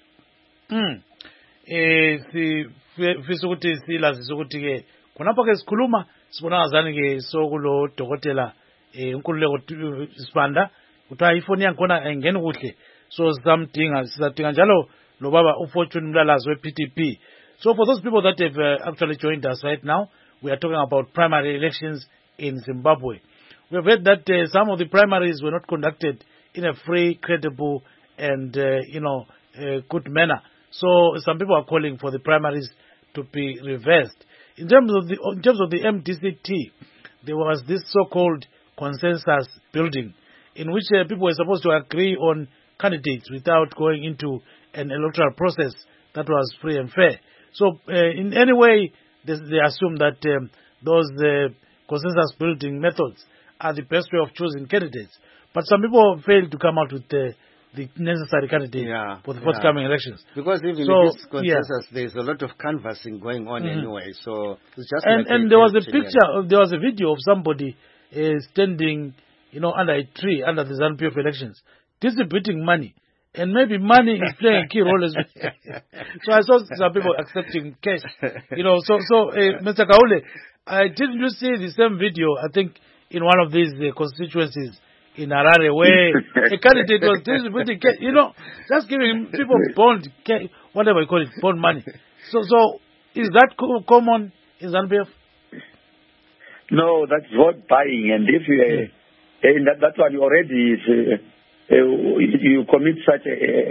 Sibona ngazani ke sokulo dokotela unkululeko Sibanda kuthiwa ifoni yakhona ayingeni kuhle, so sizadinga njalo lo baba uFortune Mlalazi we-PTP. So for those people that have actually joined us right now, we are talking about primary elections in Zimbabwe. We have heard that some of the primaries were not conducted in a free, credible and good manner. So some people are calling for the primaries to be reversed. In terms of the MDCT, there was this so-called consensus building, in which people were supposed to agree on candidates without going into an electoral process that was free and fair. So, in any way, they assume that those consensus building methods are the best way of choosing candidates. But some people failed to come out with the necessary candidate for the forthcoming elections. Because even in this consensus, there's a lot of canvassing going on anyway. So it's just and there was a picture, there was a video of somebody standing, under a tree under the ZANU-PF elections, distributing money. And maybe money is playing a key role as well. So I saw some people accepting cash. Mr. Kaule, didn't you see the same video, I think, in one of these constituencies in Harare, where a candidate was distributing cash, just giving people bond, whatever you call it, bond money. So is that common in ZANU-PF? No, that's vote buying. And if you, that one already is... you commit such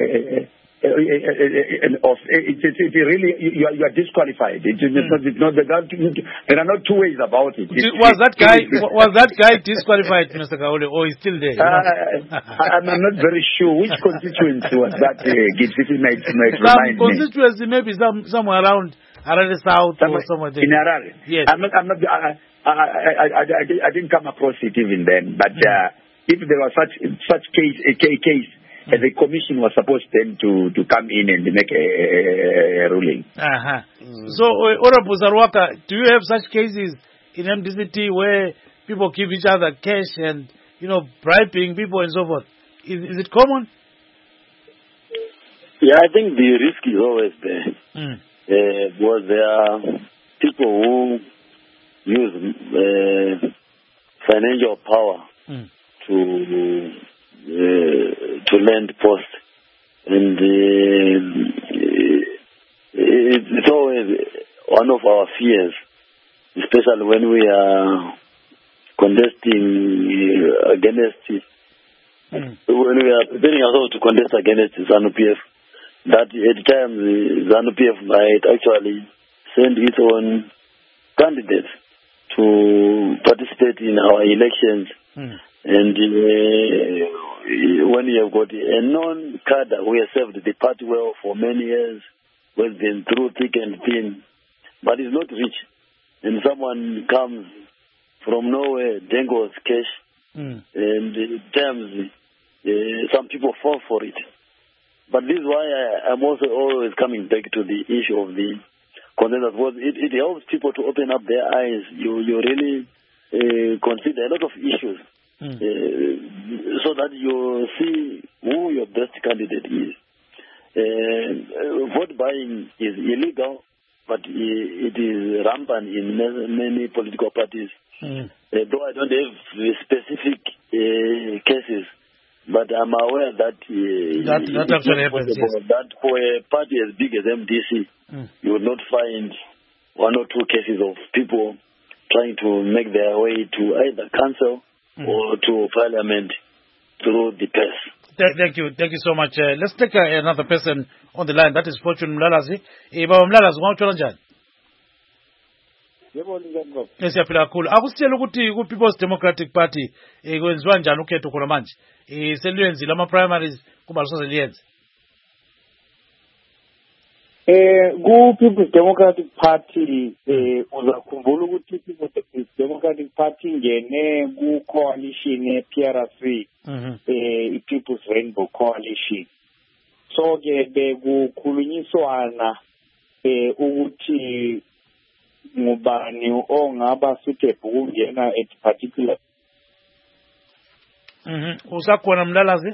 really you are disqualified. There are not two ways about it. Was that guy disqualified, Mr. Kaule, or is still there? I'm not very sure which constituency was that. Some constituency, maybe somewhere around Harare South or somewhere there. In Harare, yes. I didn't come across it even then, but. If there was such case, the commission was supposed then to come in and make a ruling. So, Honorable Zarwaka, do you have such cases in MDCT where people give each other cash and bribing people and so forth? Is it common? Yeah, I think the risk is always there. Because there are people who use financial power to lend post, and it's always one of our fears, especially when we are contesting against when we are preparing ourselves to contest against ZANU-PF, that at times ZANU-PF might actually send its own candidates to participate in our elections. And when you have got a non-cadre who has served the party well for many years, who has been through thick and thin, but is not rich, and someone comes from nowhere, dangles cash, and at times some people fall for it. But this is why I'm also always coming back to the issue of the consensus. It helps people to open up their eyes. You really consider a lot of issues. So that you see who your best candidate is. Vote buying is illegal, but it is rampant in many political parties. Though I don't have specific cases, but I'm aware that that actually happens. Yes. That for a party as big as MDC, you will not find one or two cases of people trying to make their way to either council or to parliament through the press. Thank you so much. Let's take another person on the line. That is Fortune Mlalazi. Baba Mlalazi, ungatshola njani? Siyaphila kakhulu. Akusitshela ukuthi ku People's Democratic Party kwenziwa njani ukhetho khona manje? Seluyenzile ama primaries kuba lusaze People's Democratic Party uzakhumbula ukuthi People's Democratic Party ngene ku coalition PRC People's Rainbow Coalition. So ke bekukhulunyiswana ukuthi ngubani ongaba suitable ukungena at particular. Usakhona Mlalazi?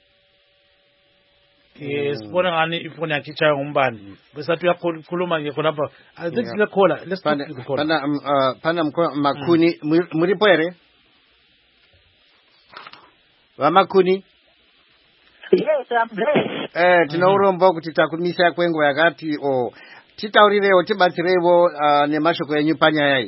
Sibona ngani ifoni yakhe ichaya ngombani besathi uyakhuluma nje khona lapha. I think sile caller. Let's talk to the caller. Pana Makuni muripo ere? Wa Makuni? Yes, I'm there. Tinauromba kuti takumisa kwengo yakati o titaurirewo tibatsirewo nemashoko yenyu panyaya.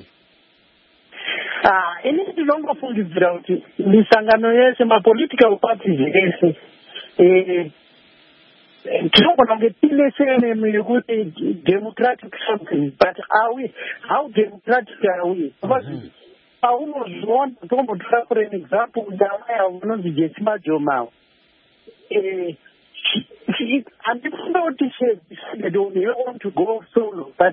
Ini ndinongofungidzira kuti misangano yese ma political parties yese democratic something, but how democratic are we? Because I almost want to for an example, one of the Jetsma Jomao. I'm not to say they don't want to go solo, but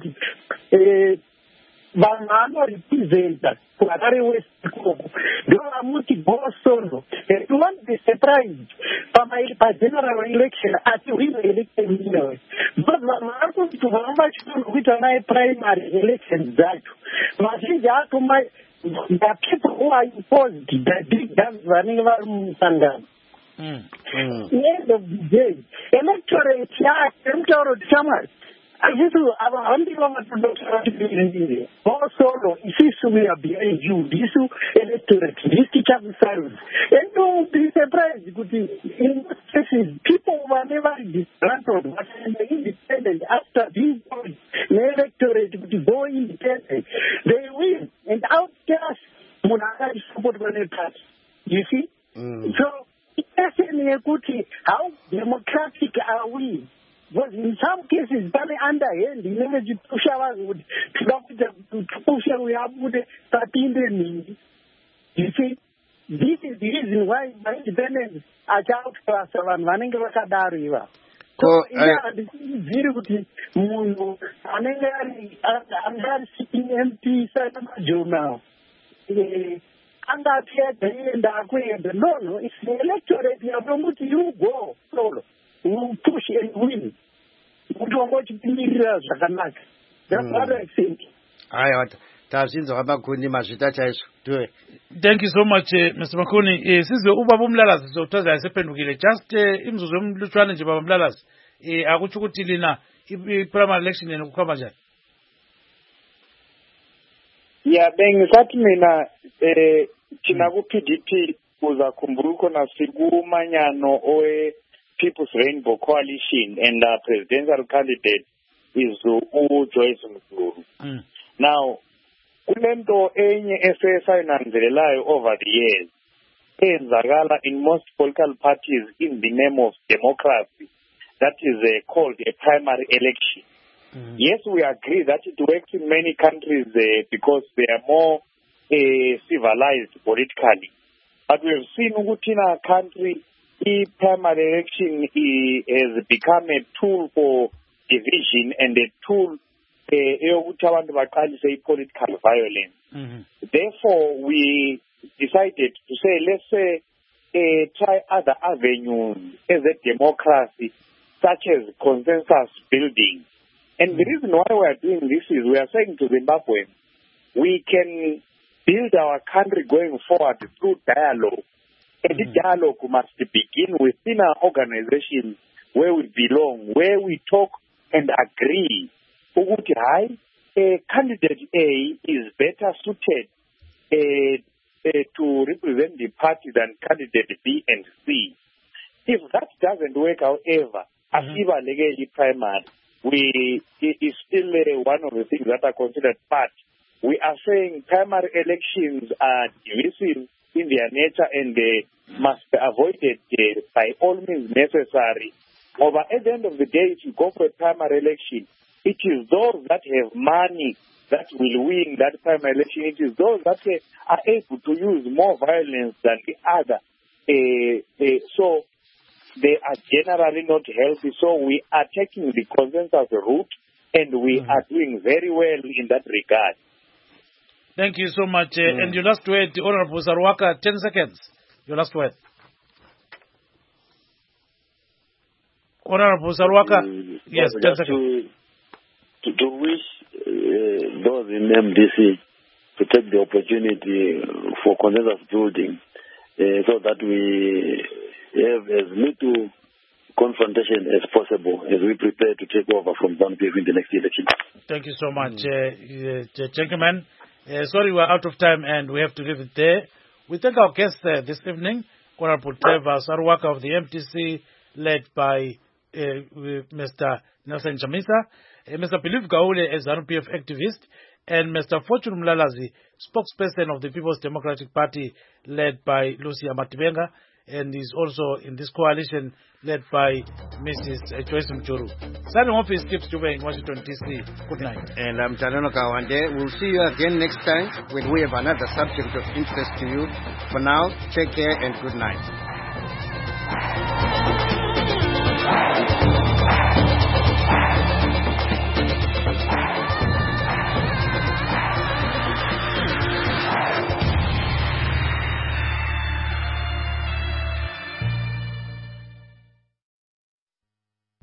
Bangano represents Kuagari West Congo. They want to go solo. They want the surprise from a general election at the election. But Bangano to much with a primary election that the people who are imposed that did that running around Sangam. At the end of the day, electorate, electoral summer. I used to have a hundred of also, if we are behind you, this electorate, this teacher service. And don't be surprised because in most cases, people were never disgruntled, but independent after being told the electorate to go independent. They win and outcast Munagari support when they pass. You see? So, how democratic are we? But in some cases, very underhand, the image push our wood to push we have wood 13. You see, this is the reason why my independence are out for us and running to River. So, very good. I'm sitting empty now. And that here, no, it's the electorate. You are going to go solo. You push and win. You don't want to be leaders. That's what I think. Thank you so much, Mr. Makuni. Size ubaba umlalazi sothaza yasephendukile just imzuzu emlutshwane nje baba umlalazi akutsho ukuthi lina i-primary election yenu kukhamba njani? Yeah, bengisathi mina thina ku-PDP uzakhumbula na sikumanyano owe People's Rainbow Coalition and our presidential candidate is Joyce Mzulu. Now, kulento enye esesayinanzelelayo over the years eyenzakala in most political parties in the name of democracy, that is called a primary election. Yes, we agree that it works in many countries because they are more civilized politically. But we have seen in our country, the primary election has become a tool for division and a tool say political violence. Therefore, we decided to say, let's try other avenues as a democracy, such as consensus building. And the reason why we are doing this is we are saying to Zimbabwe, we can build our country going forward through dialogue. And the dialogue must begin within our organization where we belong, where we talk and agree. Candidate A is better suited to represent the party than candidate B and C. If that doesn't work, however, as even legally primary, it is still one of the things that are considered part. We are saying primary elections are divisive in their nature and they must be avoided by all means necessary. But at the end of the day, if you go for a primary election, it is those that have money that will win that primary election. It is those that are able to use more violence than the other. So they are generally not healthy. So we are taking the consensus route and we are doing very well in that regard. Thank you so much. And your last word, Honorable Sarwaka, 10 seconds. Your last word. Honorable Sarwaka, yes, 10 seconds. To wish those in MDC to take the opportunity for consensus building so that we have as little confrontation as possible as we prepare to take over from ZANU-PF in the next election. Thank you so much, gentlemen. Sorry, we're out of time and we have to leave it there. We thank our guests this evening, Honorable Trevor Sarwaka of the MTC, led by Mr. Nelson Chamisa, Mr. Philip Gaule, a ZANU-PF activist, and Mr. Fortune Mlalazi, spokesperson of the People's Democratic Party, led by Lucia Matibenga. and is also in this coalition led by Mrs. Joyce Mjuru. Signing off is Tips Juba in Washington, D.C. Good night. And I'm Jalano Kawande. We'll see you again next time when we have another subject of interest to you. For now, take care and good night.